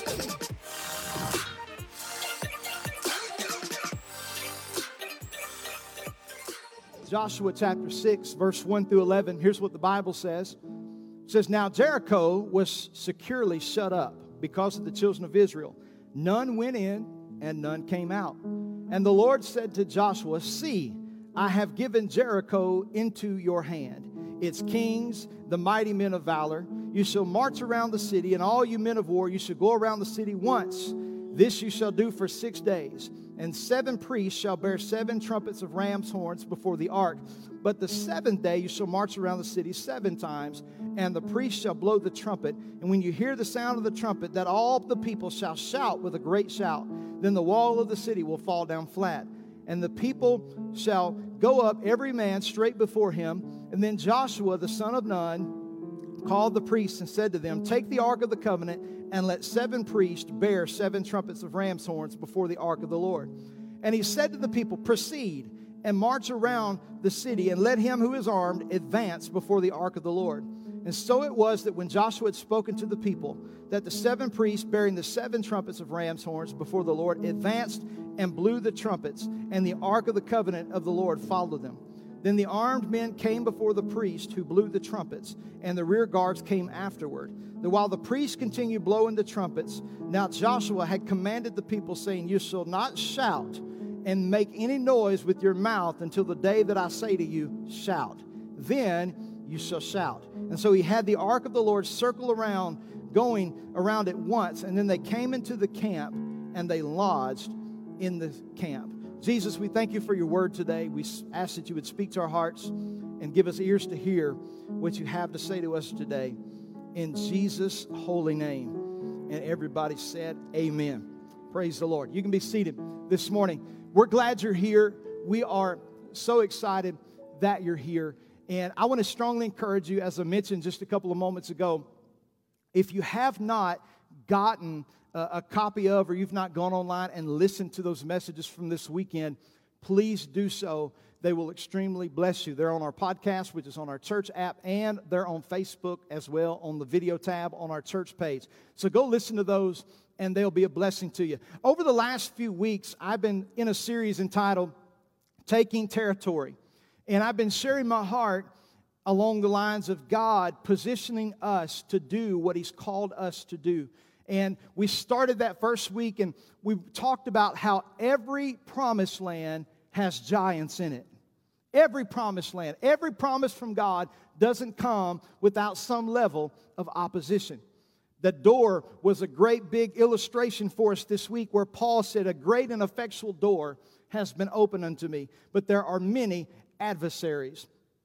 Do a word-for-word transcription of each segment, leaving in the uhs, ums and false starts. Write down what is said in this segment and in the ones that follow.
Joshua chapter six, verse one through eleven. Here's what the Bible says. It says, "Now Jericho was securely shut up because of the children of Israel. None went in and none came out. And the Lord said to Joshua, 'See, I have given Jericho into your hand, its kings, the mighty men of valor. You shall march around the city, and all you men of war, you shall go around the city once. This you shall do for six days. And seven priests shall bear seven trumpets of ram's horns before the ark. But the seventh day you shall march around the city seven times, and the priests shall blow the trumpet. And when you hear the sound of the trumpet, that all the people shall shout with a great shout. Then the wall of the city will fall down flat. And the people shall go up, every man straight before him. And then Joshua the son of Nun called the priests and said to them, 'Take the ark of the covenant, and let seven priests bear seven trumpets of ram's horns before the ark of the Lord.' And he said to the people, 'Proceed and march around the city, and let him who is armed advance before the ark of the Lord.' And so it was that when Joshua had spoken to the people, that the seven priests bearing the seven trumpets of ram's horns before the Lord advanced and blew the trumpets, and the ark of the covenant of the Lord followed them. Then the armed men came before the priest who blew the trumpets, and the rear guards came afterward. That while the priests continued blowing the trumpets, now Joshua had commanded the people, saying, 'You shall not shout and make any noise with your mouth until the day that I say to you, shout. Then you shall shout.' And so he had the ark of the Lord circle around, going around it once, and then they came into the camp, and they lodged in the camp." Jesus, we thank you for your word today. We ask that you would speak to our hearts and give us ears to hear what you have to say to us today. In Jesus' holy name. And everybody said, amen. Praise the Lord. You can be seated this morning. We're glad you're here. We are so excited that you're here. And I want to strongly encourage you, as I mentioned just a couple of moments ago, if you have not gotten a, a copy of, or you've not gone online and listened to those messages from this weekend, please do so. They will extremely bless you. They're on our podcast, which is on our church app, and they're on Facebook as well, on the video tab on our church page. So go listen to those, and they'll be a blessing to you. Over the last few weeks, I've been in a series entitled Taking Territory. And I've been sharing my heart along the lines of God positioning us to do what He's called us to do. And we started that first week, and we talked about how every promised land has giants in it. Every promised land, every promise from God doesn't come without some level of opposition. The door was a great big illustration for us this week, where Paul said, "A great and effectual door has been opened unto me, but there are many adversaries."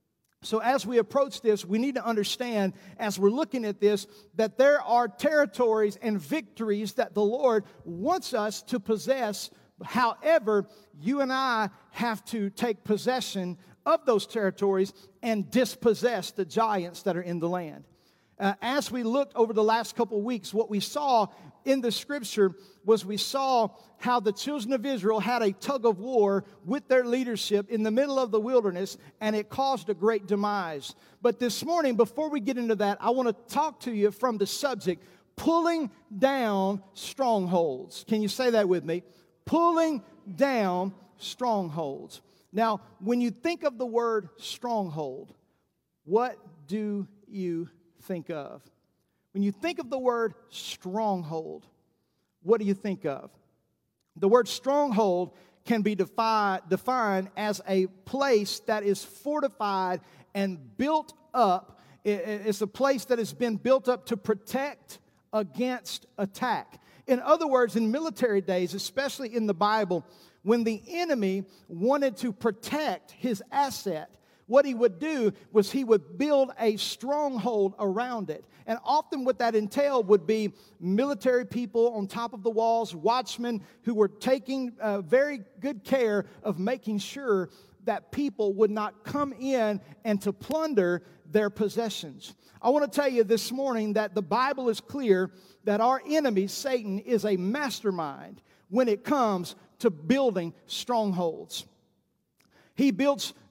So as we approach this, we need to understand, as we're looking at this, that there are territories and victories that the Lord wants us to possess. However, you and I have to take possession of those territories and dispossess the giants that are in the land. Uh, as we looked over the last couple of weeks, what we saw in the scripture was we saw how the children of Israel had a tug of war with their leadership in the middle of the wilderness, and it caused a great demise. But this morning, before we get into that, I want to talk to you from the subject, pulling down strongholds. Can you say that with me? Pulling down strongholds. Now, when you think of the word stronghold, what do you think of? When you think of the word stronghold, what do you think of? The word stronghold can be defi- defined as a place that is fortified and built up. It's a place that has been built up to protect against attack. In other words, in military days, especially in the Bible, when the enemy wanted to protect his asset, what he would do was he would build a stronghold around it. And often what that entailed would be military people on top of the walls, watchmen who were taking uh, very good care of making sure that people would not come in and to plunder their possessions. I want to tell you this morning that the Bible is clear that our enemy, Satan, is a mastermind when it comes to building strongholds. He builds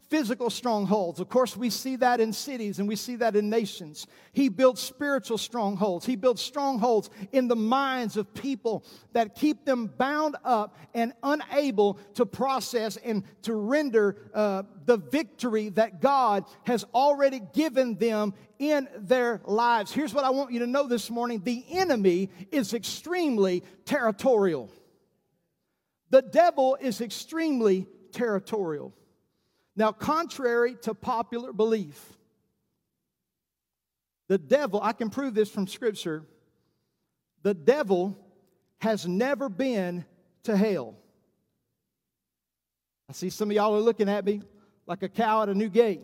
physical strongholds. Of course, we see that in cities and we see that in nations. He builds spiritual strongholds. He builds strongholds in the minds of people that keep them bound up and unable to process and to render uh, the victory that God has already given them in their lives. Here's what I want you to know this morning. The enemy is extremely territorial. The devil is extremely territorial. Now, contrary to popular belief, the devil, I can prove this from Scripture, the devil has never been to hell. I see some of y'all are looking at me like a cow at a new gate.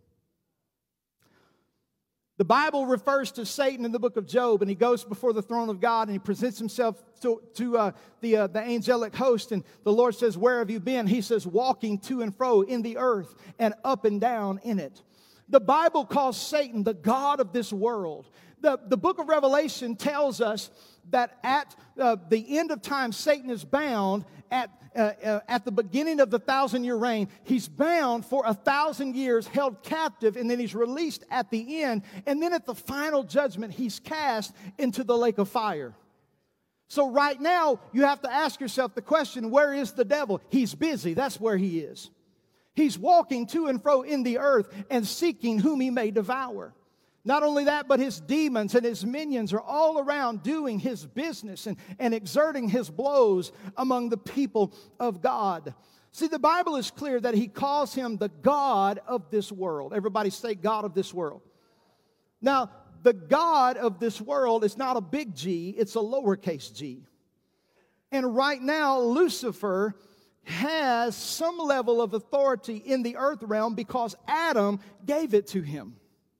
The Bible refers to Satan in the book of Job, and he goes before the throne of God, and he presents himself to, to uh, the, uh, the angelic host, and the Lord says, "Where have you been?" He says, "Walking to and fro in the earth and up and down in it." The Bible calls Satan the god of this world. The, the book of Revelation tells us that at uh, the end of time, Satan is bound at Uh, uh, at the beginning of the thousand-year reign. He's bound for a thousand years, held captive, and then he's released at the end. And then at the final judgment, he's cast into the lake of fire. So right now, you have to ask yourself the question, where is the devil? He's busy. That's where he is. He's walking to and fro in the earth and seeking whom he may devour. Not only that, but his demons and his minions are all around doing his business and, and exerting his blows among the people of God. See, the Bible is clear that he calls him the God of this world. Everybody say God of this world. Now, the God of this world is not a big G, it's a lowercase g. And right now, Lucifer has some level of authority in the earth realm because Adam gave it to him.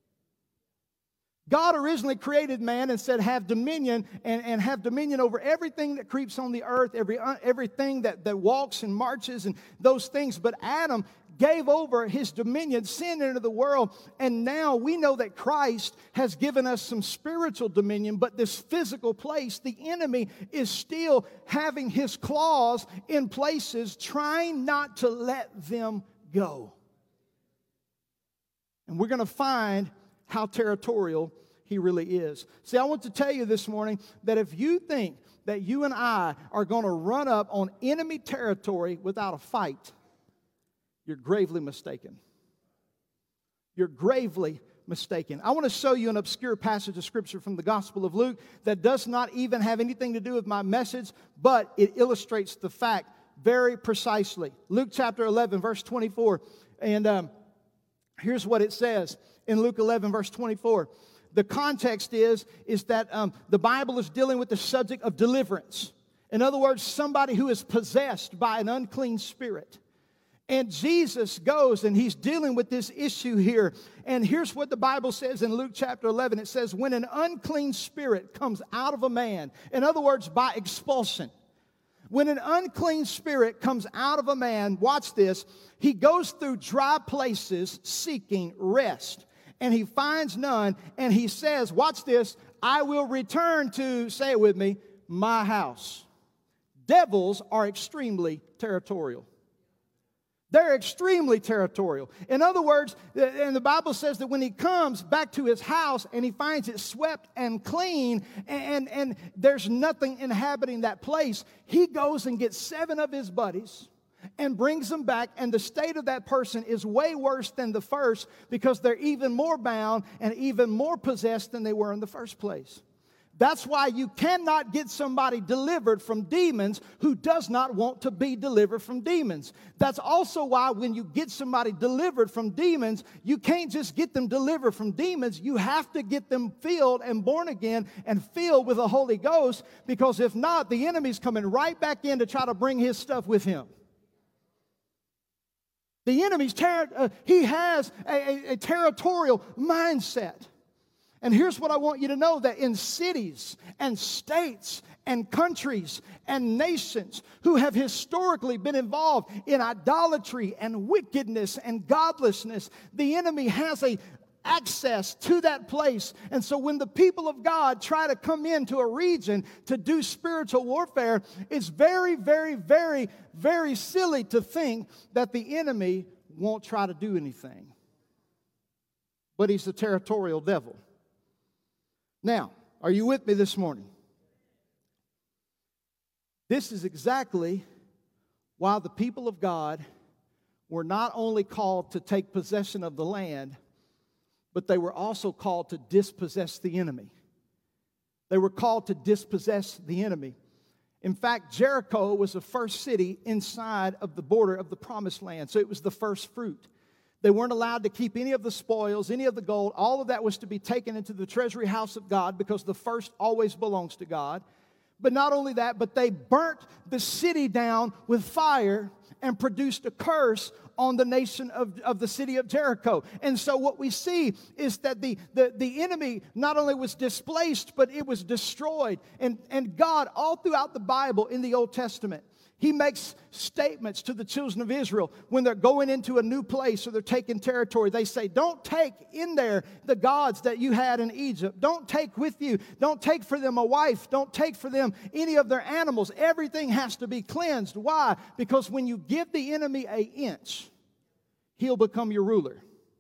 God originally created man and said, have dominion and, and have dominion over everything that creeps on the earth, every uh, everything that, that walks and marches and those things. But Adam gave over his dominion, sin into the world, and now we know that Christ has given us some spiritual dominion, but this physical place, the enemy is still having his claws in places, trying not to let them go. And we're going to find how territorial he really is. See, I want to tell you this morning that if you think that you and I are going to run up on enemy territory without a fight, you're gravely mistaken. You're gravely mistaken. I want to show you an obscure passage of Scripture from the Gospel of Luke that does not even have anything to do with my message, but it illustrates the fact very precisely. Luke chapter eleven, verse twenty-four. And um, here's what it says in Luke eleven, verse twenty-four. The context is, is that um, the Bible is dealing with the subject of deliverance. In other words, somebody who is possessed by an unclean spirit. And Jesus goes and he's dealing with this issue here. And here's what the Bible says in Luke chapter eleven. It says, when an unclean spirit comes out of a man, in other words, by expulsion. When an unclean spirit comes out of a man, watch this, he goes through dry places seeking rest. And he finds none, and he says, watch this, I will return to, say it with me, my house. Devils are extremely territorial. They're extremely territorial. In other words, and the Bible says that when he comes back to his house and he finds it swept and clean and, and there's nothing inhabiting that place, he goes and gets seven of his buddies and brings them back, and the state of that person is way worse than the first because they're even more bound and even more possessed than they were in the first place. That's why you cannot get somebody delivered from demons who does not want to be delivered from demons. That's also why when you get somebody delivered from demons, you can't just get them delivered from demons. You have to get them filled and born again and filled with the Holy Ghost, because if not, the enemy's coming right back in to try to bring his stuff with him. The enemy's, ter- uh, he has a, a, a territorial mindset. And here's what I want you to know, that in cities and states and countries and nations who have historically been involved in idolatry and wickedness and godlessness, the enemy has a access to that place. And so when the people of God try to come into a region to do spiritual warfare, it's very, very, very, very silly to think that the enemy won't try to do anything. But he's the territorial devil. Now, are you with me this morning? This is exactly why the people of God were not only called to take possession of the land, but they were also called to dispossess the enemy. They were called to dispossess the enemy. In fact, Jericho was the first city inside of the border of the promised land, so it was the first fruit. They weren't allowed to keep any of the spoils, any of the gold. All of that was to be taken into the treasury house of God because the first always belongs to God. But not only that, but they burnt the city down with fire and produced a curse on the nation of, of the city of Jericho. And so what we see is that the, the, the enemy not only was displaced, but it was destroyed. And, and God, all throughout the Bible in the Old Testament, He makes statements to the children of Israel when they're going into a new place or they're taking territory. They say, don't take in there the gods that you had in Egypt. Don't take with you. Don't take for them a wife. Don't take for them any of their animals. Everything has to be cleansed. Why? Because when you give the enemy an inch, he'll become your ruler.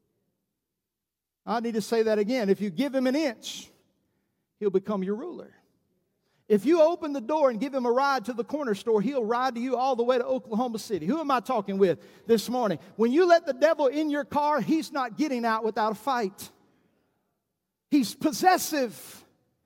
I need to say that again. If you give him an inch, he'll become your ruler. If you open the door and give him a ride to the corner store, he'll ride to you all the way to Oklahoma City. Who am I talking with this morning? When you let the devil in your car, he's not getting out without a fight. He's possessive.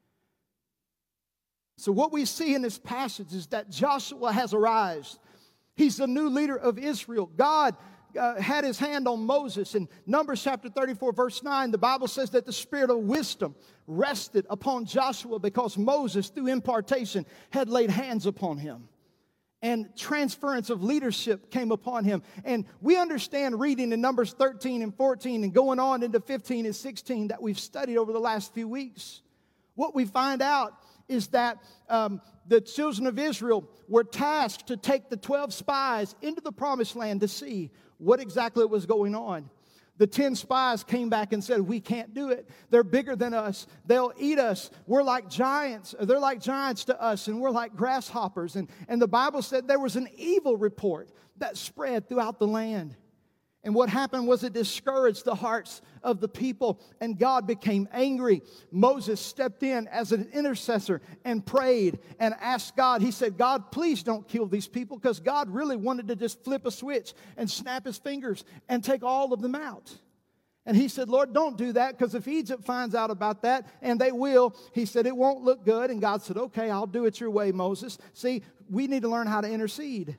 So what we see in this passage is that Joshua has arisen. He's the new leader of Israel. God Uh, had his hand on Moses. In Numbers chapter thirty-four, verse nine, the Bible says that the spirit of wisdom rested upon Joshua because Moses, through impartation, had laid hands upon him. And transference of leadership came upon him. And we understand reading in Numbers thirteen and fourteen and going on into fifteen and sixteen that we've studied over the last few weeks. What we find out is that um, the children of Israel were tasked to take the twelve spies into the promised land to see what exactly was going on. The ten spies came back and said, we can't do it. They're bigger than us. They'll eat us. We're like giants. They're like giants to us, and we're like grasshoppers. And, and the Bible said there was an evil report that spread throughout the land. And what happened was it discouraged the hearts of the people, and God became angry. Moses stepped in as an intercessor and prayed and asked God. He said, God, please don't kill these people, because God really wanted to just flip a switch and snap his fingers and take all of them out. And he said, Lord, don't do that, because if Egypt finds out about that, and they will, he said, it won't look good. And God said, okay, I'll do it your way, Moses. See, we need to learn how to intercede.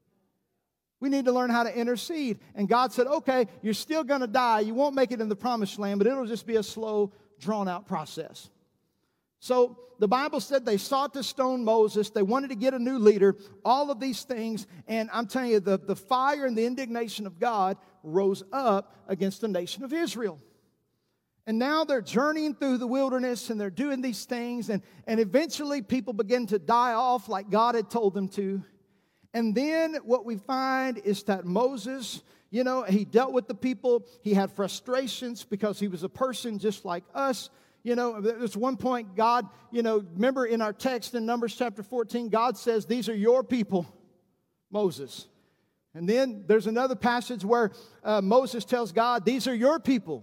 We need to learn how to intercede. And God said, okay, you're still going to die. You won't make it in the promised land, but it'll just be a slow, drawn-out process. So the Bible said they sought to stone Moses. They wanted to get a new leader, all of these things. And I'm telling you, the, the fire and the indignation of God rose up against the nation of Israel. And now they're journeying through the wilderness, and they're doing these things. And, and eventually people begin to die off like God had told them to. And then what we find is that Moses, you know, he dealt with the people. He had frustrations because he was a person just like us. You know, there's one point God, you know, remember in our text in Numbers chapter fourteen, God says, these are your people, Moses. And then there's another passage where uh, Moses tells God, these are your people.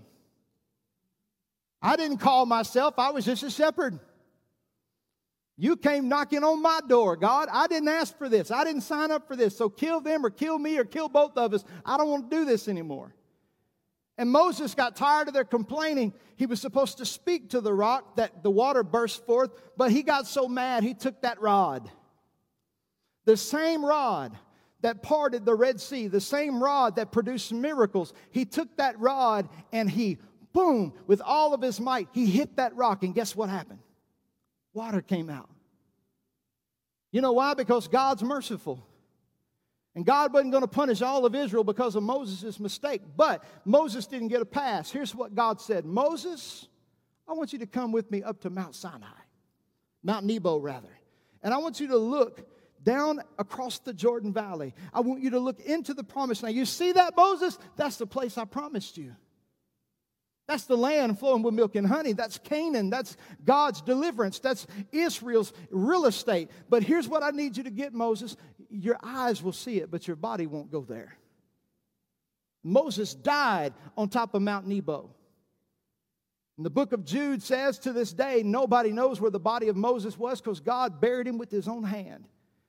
I didn't call myself. I was just a shepherd. You came knocking on my door, God. I didn't ask for this. I didn't sign up for this. So kill them or kill me or kill both of us. I don't want to do this anymore. And Moses got tired of their complaining. He was supposed to speak to the rock that the water burst forth, but he got so mad he took that rod. The same rod that parted the Red Sea, the same rod that produced miracles, he took that rod and he, boom, with all of his might, he hit that rock, and guess what happened? Water came out. You know why? Because God's merciful. And God wasn't going to punish all of Israel because of Moses' mistake. But Moses didn't get a pass. Here's what God said. Moses, I want you to come with me up to Mount Sinai. Mount Nebo, rather. And I want you to look down across the Jordan Valley. I want you to look into the promised land. You see that, Moses? That's the place I promised you. That's the land flowing with milk and honey. That's Canaan. That's God's deliverance. That's Israel's real estate. But here's what I need you to get, Moses. Your eyes will see it, but your body won't go there. Moses died on top of Mount Nebo. And the book of Jude says to this day, nobody knows where the body of Moses was because God buried him with his own hand.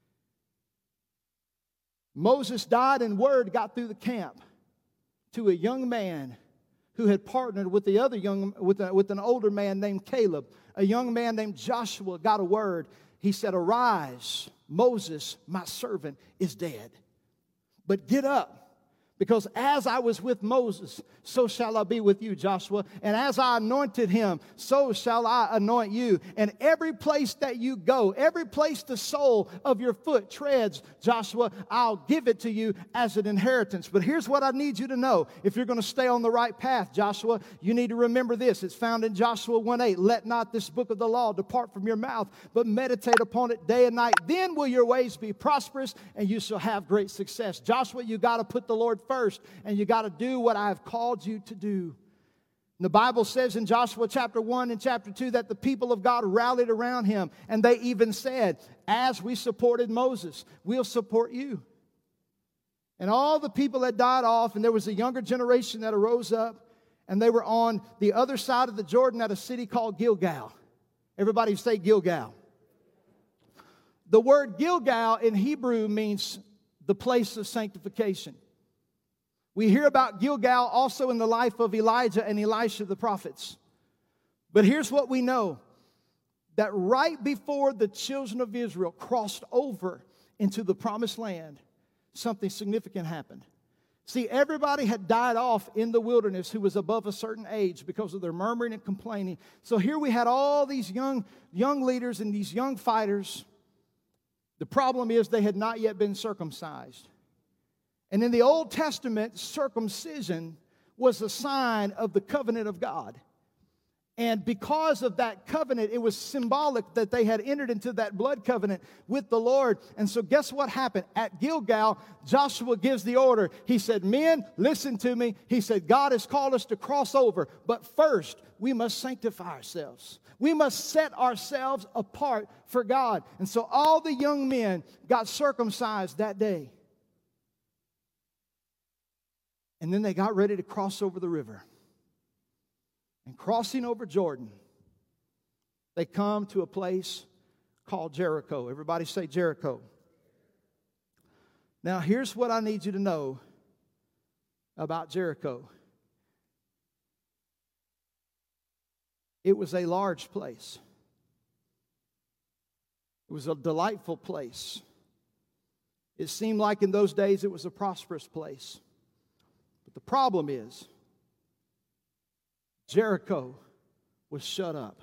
Moses died and word got through the camp to a young man who had partnered with the other young, with, a, with an older man named Caleb. A young man named Joshua got a word. He said, "Arise, Moses, my servant, is dead. But get up. Because as I was with Moses, so shall I be with you, Joshua. And as I anointed him, so shall I anoint you. And every place that you go, every place the sole of your foot treads, Joshua, I'll give it to you as an inheritance." But here's what I need you to know. If you're going to stay on the right path, Joshua, you need to remember this. It's found in Joshua one eight. "Let not this book of the law depart from your mouth, but meditate upon it day and night. Then will your ways be prosperous, and you shall have great success." Joshua, you got to put the Lord first. First, and you got to do what I have called you to do. And the Bible says in Joshua chapter one and chapter two that the people of God rallied around him, and they even said, "As we supported Moses, we'll support you." And all the people had died off, and there was a younger generation that arose up, and they were on the other side of the Jordan at a city called Gilgal. Everybody say Gilgal. The word Gilgal in Hebrew means the place of sanctification. We hear about Gilgal also in the life of Elijah and Elisha the prophets. But here's what we know. That right before the children of Israel crossed over into the promised land, something significant happened. See, everybody had died off in the wilderness who was above a certain age because of their murmuring and complaining. So here we had all these young, young leaders and these young fighters. The problem is they had not yet been circumcised. And in the Old Testament, circumcision was a sign of the covenant of God. And because of that covenant, it was symbolic that they had entered into that blood covenant with the Lord. And so guess what happened? At Gilgal, Joshua gives the order. He said, "Men, listen to me." He said, "God has called us to cross over. But first, we must sanctify ourselves. We must set ourselves apart for God." And so all the young men got circumcised that day. And then they got ready to cross over the river. And crossing over Jordan, they come to a place called Jericho. Everybody say Jericho. Now, here's what I need you to know about Jericho. It was a large place. It was a delightful place. It seemed like in those days it was a prosperous place. But the problem is, Jericho was shut up.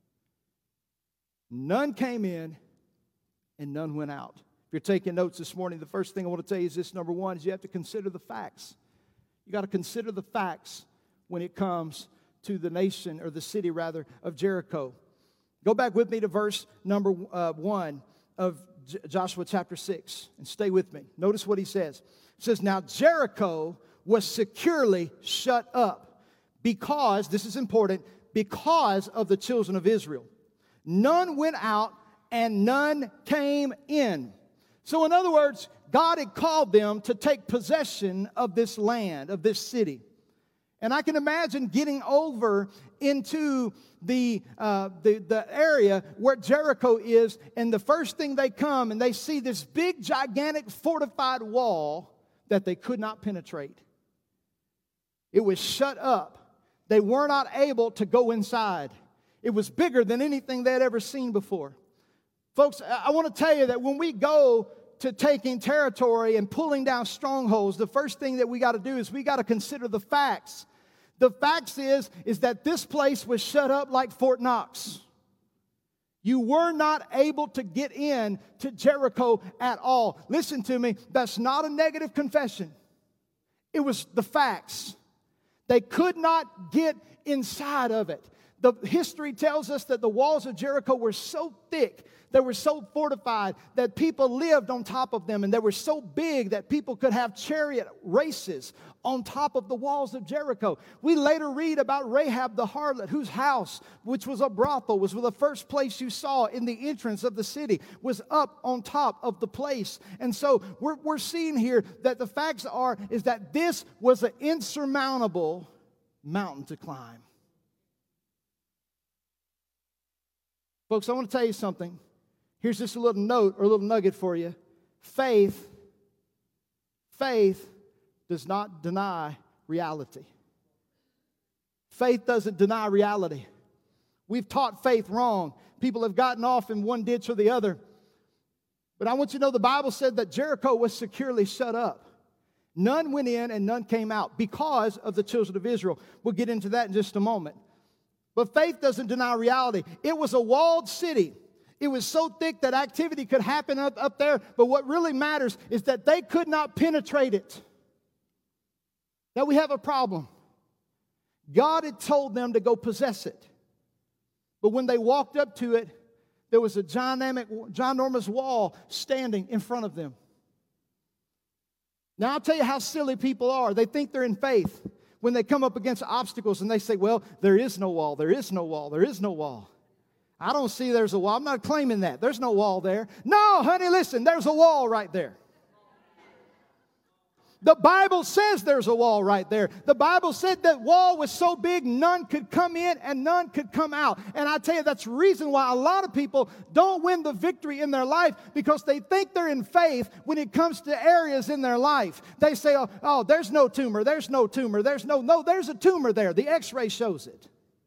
None came in and none went out. If you're taking notes this morning, the first thing I want to tell you is this. Number one is you have to consider the facts. You got to consider the facts when it comes to the nation, or the city rather, of Jericho. Go back with me to verse number uh, one of J- Joshua chapter six and stay with me. Notice what he says. It says, "Now Jericho was securely shut up because," this is important, "because of the children of Israel. None went out and none came in." So in other words, God had called them to take possession of this land, of this city. And I can imagine getting over into the, uh, the, the area where Jericho is, and the first thing they come and they see this big, gigantic, fortified wall that they could not penetrate. It was shut up. They were not able to go inside. It was bigger than anything they had ever seen before. Folks, I want to tell you that when we go to taking territory and pulling down strongholds, the first thing that we got to do is we got to consider the facts. The facts is, is that this place was shut up like Fort Knox. You were not able to get in to Jericho at all. Listen to me, that's not a negative confession. It was the facts. They could not get inside of it. The history tells us that the walls of Jericho were so thick, they were so fortified that people lived on top of them, and they were so big that people could have chariot races on top of the walls of Jericho. We later read about Rahab the harlot, whose house, which was a brothel, was the first place you saw in the entrance of the city, was up on top of the place. And so we're, we're seeing here that the facts are is that this was an insurmountable mountain to climb. Folks, I want to tell you something. Here's just a little note or a little nugget for you. Faith, faith does not deny reality. Faith doesn't deny reality. We've taught faith wrong. People have gotten off in one ditch or the other. But I want you to know the Bible said that Jericho was securely shut up. None went in and none came out because of the children of Israel. We'll get into that in just a moment. But faith doesn't deny reality. It was a walled city. It was so thick that activity could happen up, up there. But what really matters is that they could not penetrate it. That we have a problem. God had told them to go possess it. But when they walked up to it, there was a gigantic, ginormous wall standing in front of them. Now I'll tell you how silly people are. They think they're in faith when they come up against obstacles and they say, well, there is no wall, there is no wall, there is no wall. I don't see there's a wall. I'm not claiming that. There's no wall there. No, honey, listen, there's a wall right there. The Bible says there's a wall right there. The Bible said that wall was so big none could come in and none could come out. And I tell you, that's the reason why a lot of people don't win the victory in their life, because they think they're in faith when it comes to areas in their life. They say, oh, oh there's no tumor, there's no tumor, there's no, no, there's a tumor there. The x-ray shows it.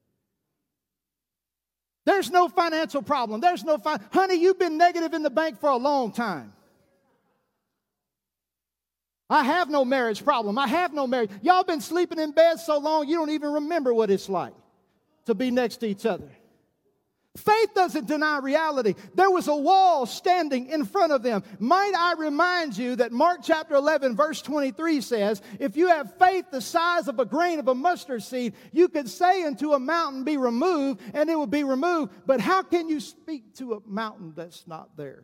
There's no financial problem. There's no, fi- honey, you've been negative in the bank for a long time. I have no marriage problem. I have no marriage. Y'all been sleeping in bed so long you don't even remember what it's like to be next to each other. Faith doesn't deny reality. There was a wall standing in front of them. Might I remind you that Mark chapter eleven verse twenty-three says, if you have faith the size of a grain of a mustard seed, you could say unto a mountain, be removed, and it will be removed. But how can you speak to a mountain that's not there?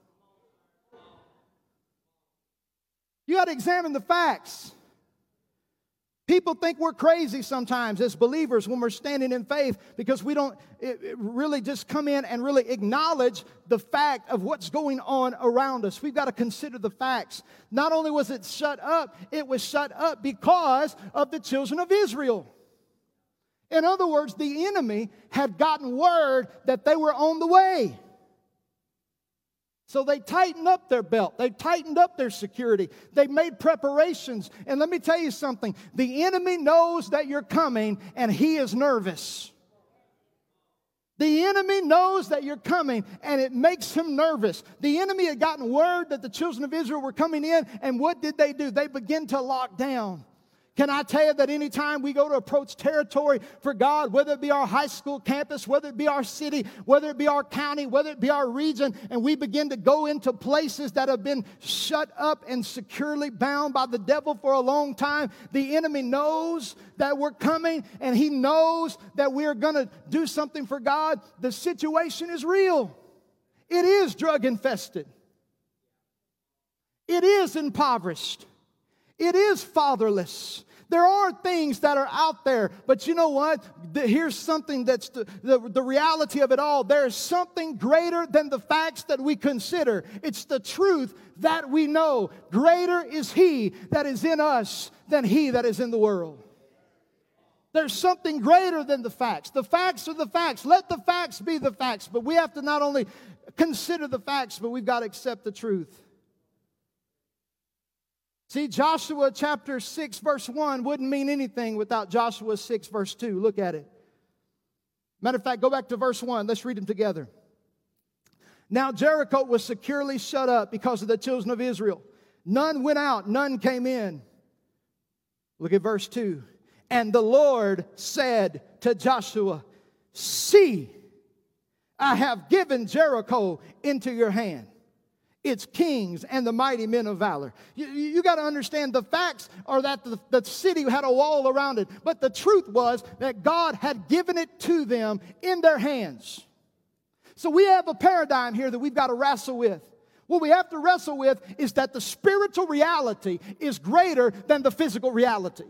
You got to examine the facts. People think we're crazy sometimes as believers when we're standing in faith, because we don't it, it really just come in and really acknowledge the fact of what's going on around us. We've got to consider the facts. Not only was it shut up, it was shut up because of the children of Israel. In other words, the enemy had gotten word that they were on the way. So they tightened up their belt. They tightened up their security. They made preparations. And let me tell you something. The enemy knows that you're coming, and he is nervous. The enemy knows that you're coming, and it makes him nervous. The enemy had gotten word that the children of Israel were coming in, and what did they do? They began to lock down. Can I tell you that anytime we go to approach territory for God, whether it be our high school campus, whether it be our city, whether it be our county, whether it be our region, and we begin to go into places that have been shut up and securely bound by the devil for a long time, the enemy knows that we're coming, and he knows that we're going to do something for God. The situation is real. It is drug infested. It is impoverished. It is fatherless. There are things that are out there, but you know what? Here's something that's the, the, the reality of it all. There is something greater than the facts that we consider. It's the truth that we know. Greater is He that is in us than he that is in the world. There's something greater than the facts. The facts are the facts. Let the facts be the facts. But we have to not only consider the facts, but we've got to accept the truth. See, Joshua chapter six verse one wouldn't mean anything without Joshua six verse two. Look at it. Matter of fact, go back to verse one. Let's read them together. Now Jericho was securely shut up because of the children of Israel. None went out, none came in. Look at verse two. And the Lord said to Joshua, see, I have given Jericho into your hand. It's kings and the mighty men of valor. You, you got to understand the facts are that the, the city had a wall around it. But the truth was that God had given it to them in their hands. So we have a paradigm here that we've got to wrestle with. What we have to wrestle with is that the spiritual reality is greater than the physical reality.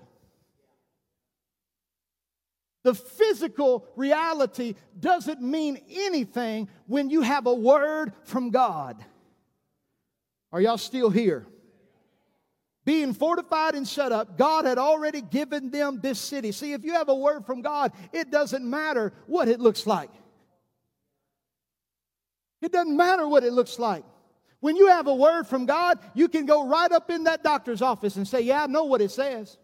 The physical reality doesn't mean anything when you have a word from God. Are y'all still here? Being fortified and shut up, God had already given them this city. See, if you have a word from God, it doesn't matter what it looks like. It doesn't matter what it looks like. When you have a word from God, you can go right up in that doctor's office and say, yeah, I know what it says.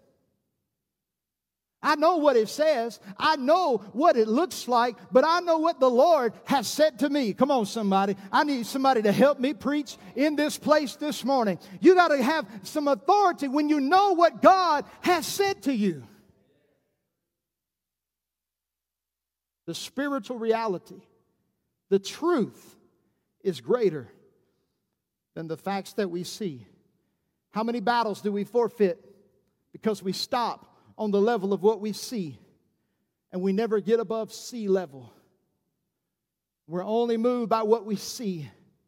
I know what it says. I know what it looks like, but I know what the Lord has said to me. Come on, somebody. I need somebody to help me preach in this place this morning. You got to have some authority when you know what God has said to you. The spiritual reality, the truth is greater than the facts that we see. How many battles do we forfeit because we stop on the level of what we see and we never get above sea level? We're only moved by what we see.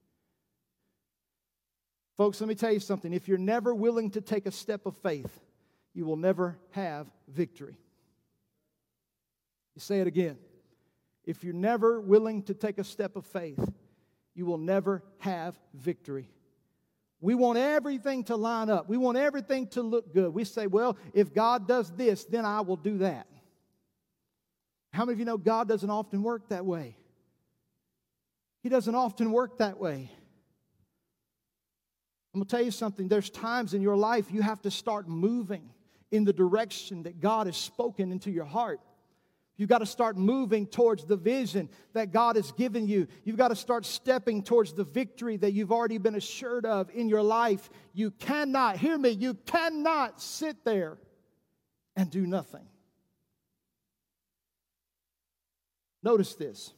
Folks, let me tell you something. If you're never willing to take a step of faith, you will never have victory. You say it again. If you're never willing to take a step of faith, you will never have victory. We want everything to line up. We want everything to look good. We say, well, if God does this, then I will do that. How many of you know God doesn't often work that way? He doesn't often work that way. I'm going to tell you something. There's times in your life you have to start moving in the direction that God has spoken into your heart. You've got to start moving towards the vision that God has given you. You've got to start stepping towards the victory that you've already been assured of in your life. You cannot, hear me, you cannot sit there and do nothing. Notice this.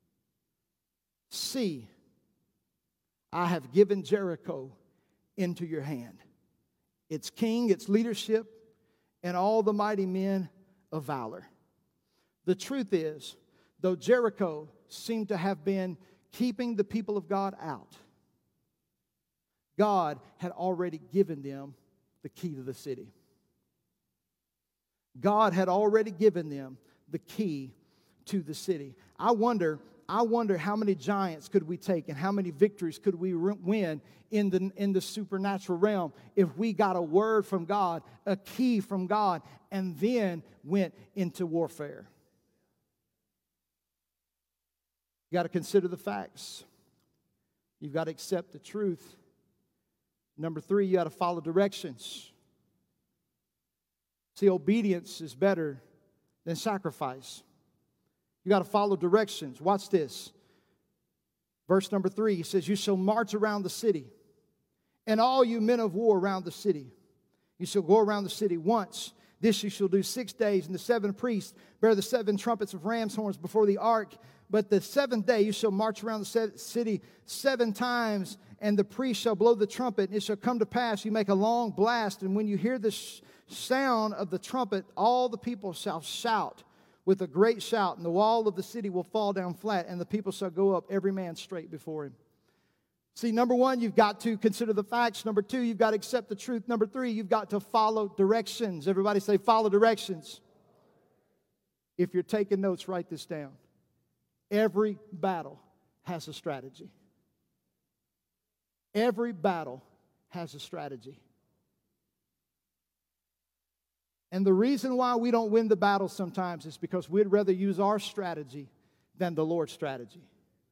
See, I have given Jericho into your hand. Its king, its leadership, and all the mighty men of valor. The truth is, though Jericho seemed to have been keeping the people of God out, God had already given them the key to the city. God had already given them the key to the city. I wonder, I wonder how many giants could we take and how many victories could we win in the, in the supernatural realm if we got a word from God, a key from God, and then went into warfare. You got to consider the facts. You've got to accept the truth. Number three, you got to follow directions. See, obedience is better than sacrifice. You got to follow directions. Watch this. Verse number three, he says, you shall march around the city, and all you men of war around the city. You shall go around the city once. This you shall do six days, and the seven priests bear the seven trumpets of ram's horns before the ark. But the seventh day you shall march around the city seven times, and the priest shall blow the trumpet, and it shall come to pass, you make a long blast, and when you hear the sh- sound of the trumpet, all the people shall shout with a great shout, and the wall of the city will fall down flat, and the people shall go up, every man straight before him. See, number one, you've got to consider the facts. Number two, you've got to accept the truth. Number three, you've got to follow directions. Everybody say, follow directions. If you're taking notes, write this down. Every battle has a strategy. Every battle has a strategy. And the reason why we don't win the battle sometimes is because we'd rather use our strategy than the Lord's strategy.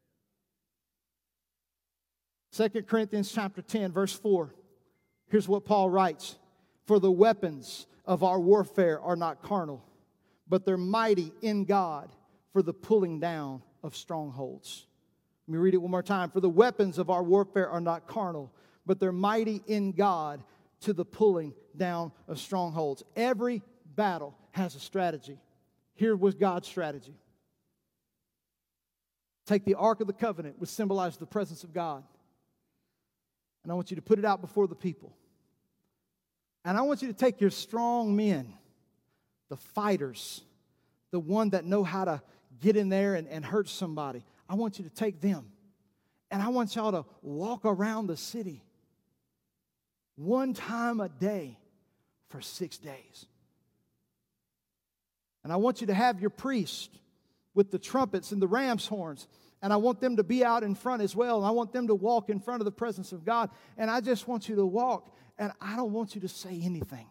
Second Corinthians chapter ten, verse four. Here's what Paul writes. For the weapons of our warfare are not carnal, but they're mighty in God for the pulling down of strongholds. Let me read it one more time. For the weapons of our warfare are not carnal, but they're mighty in God to the pulling down of strongholds. Every battle has a strategy. Here was God's strategy. Take the Ark of the Covenant, which symbolized the presence of God. and I want you to put it out before the people. And I want you to take your strong men, the fighters, the one that know how to get in there and, and hurt somebody. I want you to take them. And I want y'all to walk around the city one time a day for six days. And I want you to have your priest with the trumpets and the ram's horns. And I want them to be out in front as well. And I want them to walk in front of the presence of God. And I just want you to walk. And I don't want you to say anything.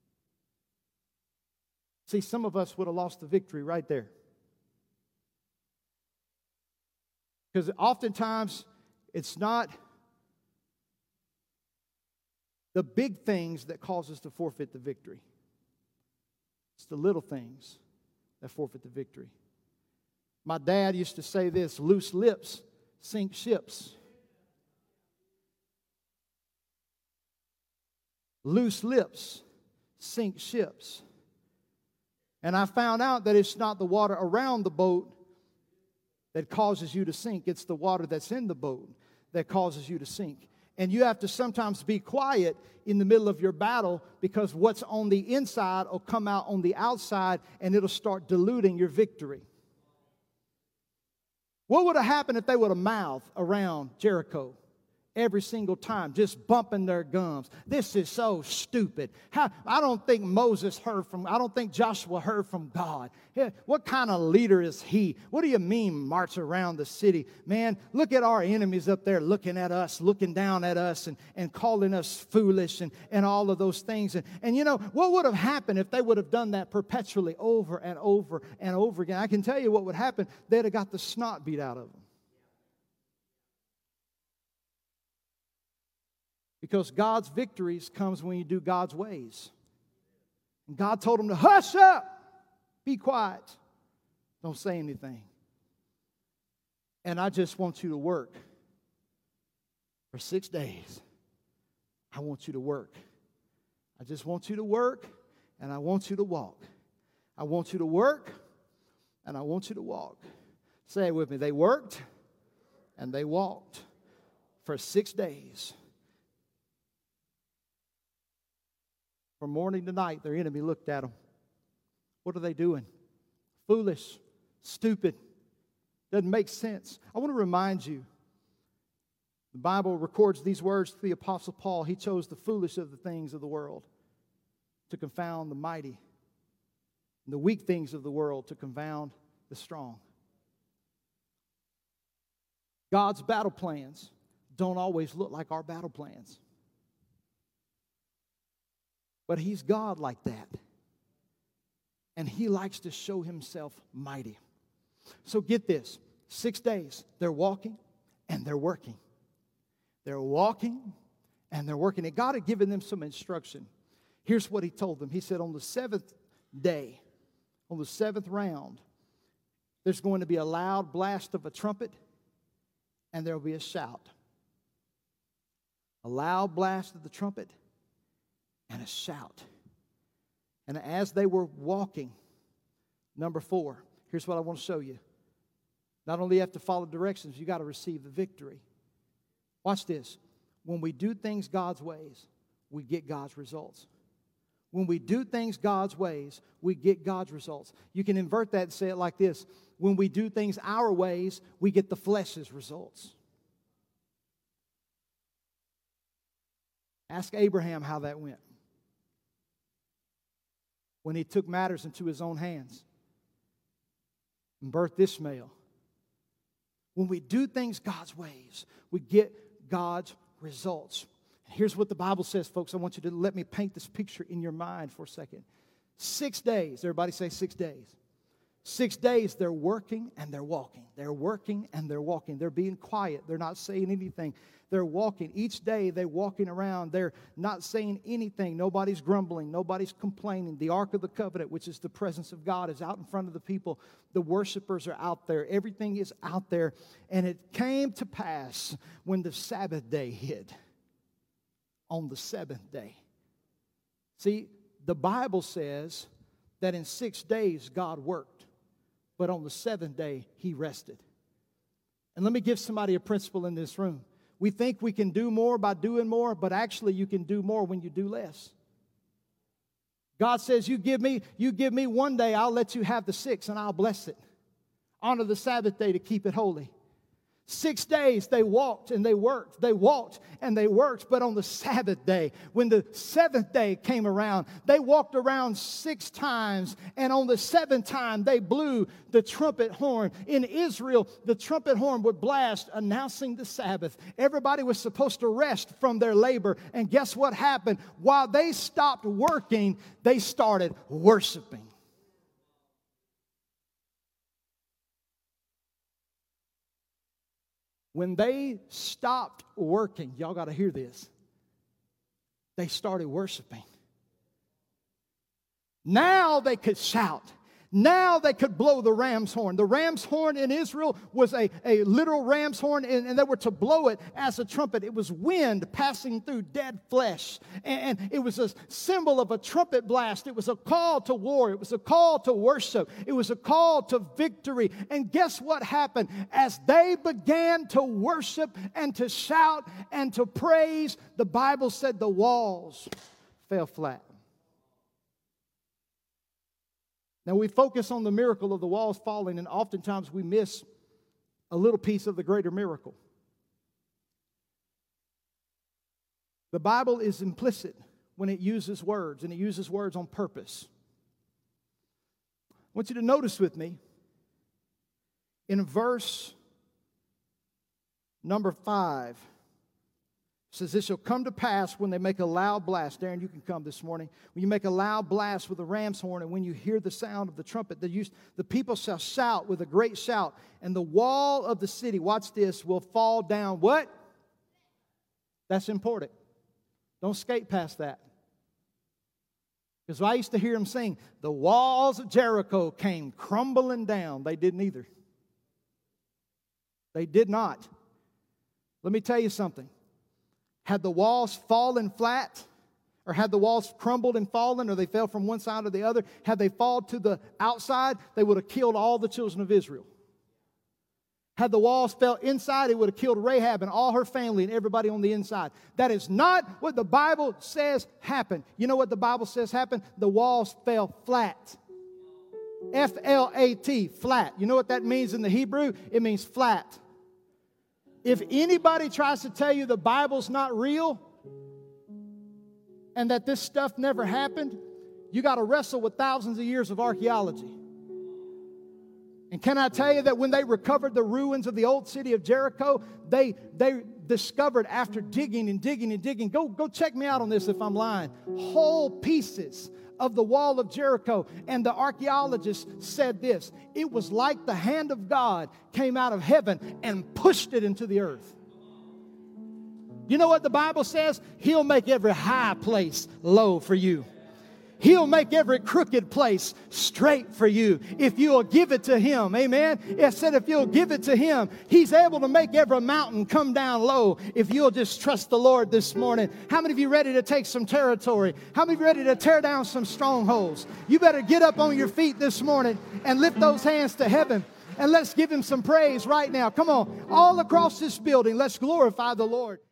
See, some of us would have lost the victory right there. Because oftentimes, it's not the big things that cause us to forfeit the victory. It's the little things that forfeit the victory. My dad used to say this, loose lips sink ships. Loose lips sink ships. And I found out that it's not the water around the boat that causes you to sink. It's the water that's in the boat that causes you to sink. And you have to sometimes be quiet in the middle of your battle, because what's on the inside will come out on the outside and it'll start diluting your victory. What would have happened if they would have mouthed around Jericho every single time, just bumping their gums? This is so stupid. How, I don't think Moses heard from, I don't think Joshua heard from God. Yeah, what kind of leader is he? What do you mean march around the city? Man, look at our enemies up there looking at us, looking down at us and, and calling us foolish and, and all of those things. And, and you know, what would have happened if they would have done that perpetually over and over and over again? I can tell you what would happen. They'd have got the snot beat out of them. Because God's victories comes when you do God's ways. And God told them to hush up, be quiet, don't say anything. And I just want you to work for six days. I want you to work. I just want you to work, and I want you to walk. I want you to work, and I want you to walk. Say it with me. They worked, and they walked for six days. From morning to night, their enemy looked at them. What are they doing? Foolish, stupid, doesn't make sense. I want to remind you, the Bible records these words to the Apostle Paul. He chose the foolish of the things of the world to confound the mighty, and the weak things of the world to confound the strong. God's battle plans don't always look like our battle plans. But He's God like that. And He likes to show Himself mighty. So get this. Six days, they're walking and they're working. They're walking and they're working. And God had given them some instruction. Here's what He told them. He said, on the seventh day, on the seventh round, there's going to be a loud blast of a trumpet and there will be a shout. A loud blast of the trumpet and a shout. And as they were walking, number four, here's what I want to show you. Not only you have to follow directions, you got to receive the victory. Watch this. When we do things God's ways, we get God's results. When we do things God's ways, we get God's results. You can invert that and say it like this. When we do things our ways, we get the flesh's results. Ask Abraham how that went. When he took matters into his own hands and birthed Ishmael. When we do things God's ways, we get God's results. Here's what the Bible says, folks. I want you to let me paint this picture in your mind for a second. Six days. Everybody say six days. Six days they're working and they're walking. They're working and they're walking. They're being quiet. They're not saying anything. They're walking. Each day they're walking around. They're not saying anything. Nobody's grumbling. Nobody's complaining. The Ark of the Covenant, which is the presence of God, is out in front of the people. The worshipers are out there. Everything is out there. And it came to pass when the Sabbath day hit. On the seventh day. See, the Bible says that in six days God worked. But on the seventh day, He rested. And let me give somebody a principle in this room. We think we can do more by doing more, but actually you can do more when you do less. God says, you give me, you give me one day, I'll let you have the six and I'll bless it. Honor the Sabbath day to keep it holy. Six days they walked and they worked. They walked and they worked. But on the Sabbath day, when the seventh day came around, they walked around six times. And on the seventh time, they blew the trumpet horn. In Israel, the trumpet horn would blast, announcing the Sabbath. Everybody was supposed to rest from their labor. And guess what happened? While they stopped working, they started worshiping. When they stopped working, y'all got to hear this, they started worshiping. Now they could shout. Now they could blow the ram's horn. The ram's horn in Israel was a, a literal ram's horn, and, and they were to blow it as a trumpet. It was wind passing through dead flesh. And, and it was a symbol of a trumpet blast. It was a call to war. It was a call to worship. It was a call to victory. And guess what happened? As they began to worship and to shout and to praise, the Bible said the walls fell flat. Now, we focus on the miracle of the walls falling, and oftentimes we miss a little piece of the greater miracle. The Bible is implicit when it uses words, and it uses words on purpose. I want you to notice with me, in verse number five, it says, "This shall come to pass when they make a loud blast." Darren, you can come this morning. When you make a loud blast with a ram's horn, and when you hear the sound of the trumpet, the, use, the people shall shout with a great shout, and the wall of the city, watch this, will fall down. What? That's important. Don't skate past that. Because I used to hear them sing, "The walls of Jericho came crumbling down." They didn't either. They did not. Let me tell you something. Had the walls fallen flat, or had the walls crumbled and fallen, or they fell from one side or the other, had they fallen to the outside, they would have killed all the children of Israel. Had the walls fell inside, it would have killed Rahab and all her family and everybody on the inside. That is not what the Bible says happened. You know what the Bible says happened? The walls fell flat. F L A T, flat. You know what that means in the Hebrew? It means flat. If anybody tries to tell you the Bible's not real and that this stuff never happened, you got to wrestle with thousands of years of archaeology. And can I tell you that when they recovered the ruins of the old city of Jericho, they, they discovered after digging and digging and digging, go, go check me out on this if I'm lying, whole pieces of the wall of Jericho. And the archaeologists said this: it was like the hand of God came out of heaven and pushed it into the earth. You know what the Bible says? He'll make every high place low for you. He'll make every crooked place straight for you if you'll give it to Him. Amen? It said if you'll give it to Him, He's able to make every mountain come down low if you'll just trust the Lord this morning. How many of you ready to take some territory? How many of you ready to tear down some strongholds? You better get up on your feet this morning and lift those hands to heaven, and let's give Him some praise right now. Come on, all across this building, let's glorify the Lord.